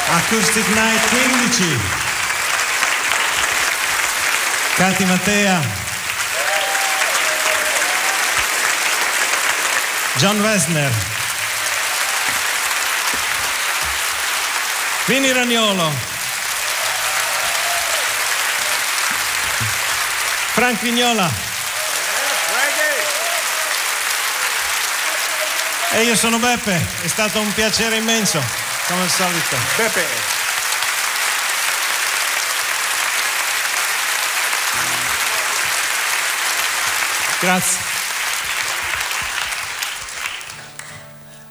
Acoustic Night 15. Cati Mattea, John Wessner, Vini Ragnolo, Frank Vignola e io sono Beppe. È stato un piacere immenso, come al solito. Beppe. Grazie.